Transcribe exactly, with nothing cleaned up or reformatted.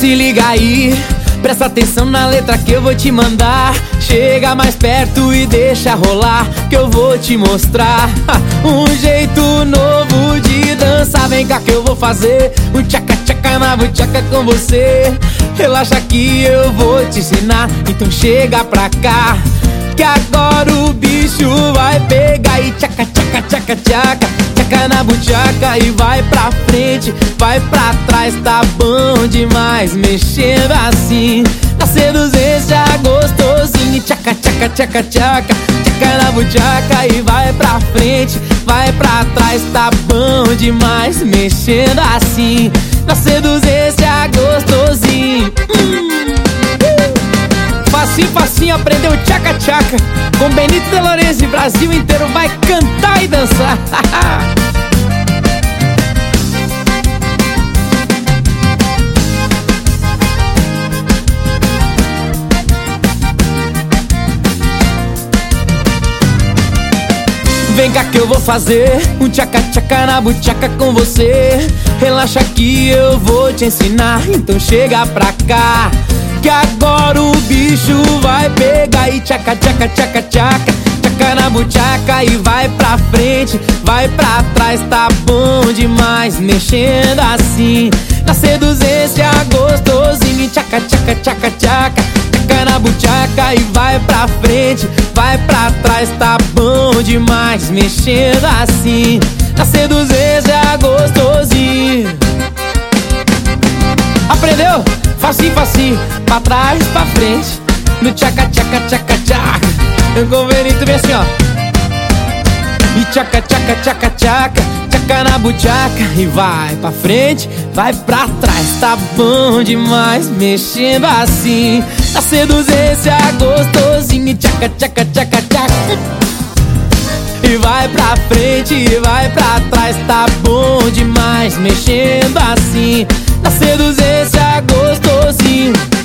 Se liga aí, presta atenção na letra que eu vou te mandar. Chega mais perto e deixa rolar, que eu vou te mostrar um jeito novo de dançar. Vem cá que eu vou fazer um tchaca-tchaca na buchaca com você. Relaxa que eu vou te ensinar, então chega pra cá, que agora o bicho vai pegar. E tchaca, tchaca, tchaca, tchaca, tchaca na buchaca e vai pra frente, vai pra trás, tá bom demais. Mexendo assim, na seduzência gostosinho. Tchaca, tchaca, tchaca, tchaca, tchaca na buchaca e vai pra frente, vai pra trás, tá bom demais. Mexendo assim, na seduzência gostosinho. hum. Facinho, facinho, aprendeu tchaca tchaca com Benito de Lourenço, e Brasil inteiro vai cantar e dançar. Vem cá que eu vou fazer um tchaca tchaca na buchaca com você. Relaxa que eu vou te ensinar, então chega pra cá, que agora o bicho vai pegar. E tchaca, tchaca, tchaca, tchaca, tchaca na buchaca e vai pra frente, vai pra trás, tá bom demais. Mexendo assim, na seduzência gostosinho. Tchaca, tchaca, tchaca, tchaca, tchaca na buchaca e vai pra frente, vai pra trás, tá bom demais. Mexendo assim, na seduzência gostosinho. Aprendeu? Facinho, facinho, pra trás, pra frente, no tchaca, tchaca, tchaca, tchaca. Eu com o Benito vem assim, ó. E tchaca, tchaca, tchaca, tchaca, tchaca na buchaca e vai pra frente, vai pra trás, tá bom demais. Mexendo assim, na seduzência gostosinho. Tchaca, tchaca, tchaca, tchaca e vai pra frente, e vai pra trás, tá bom demais. Mexendo assim, na seduzência gostosinho.